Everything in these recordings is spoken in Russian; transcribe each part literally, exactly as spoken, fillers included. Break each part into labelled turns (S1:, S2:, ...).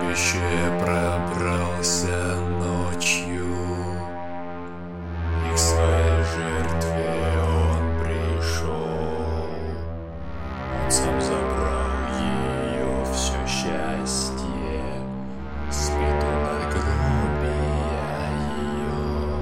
S1: кладбище пробрался ночью, и к своей жертве он пришел. Он сам забрал ее все счастье, спит он от гробия ее.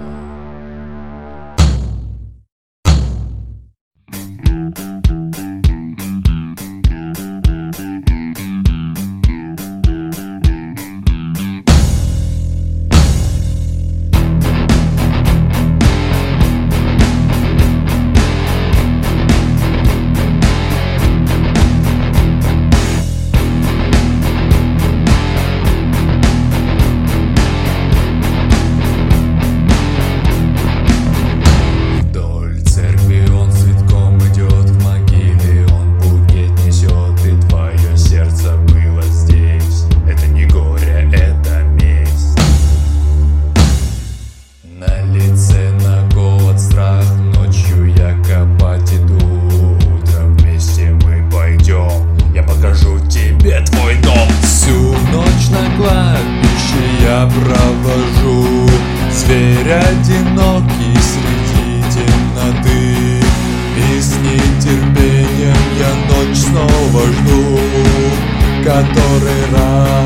S1: На лице на голод страх, ночью я копать иду, утром вместе мы пойдем, я покажу тебе твой дом. Всю ночь на кладбище я провожу, зверь одинокий среди темноты, и с нетерпением я ночь снова жду, который раз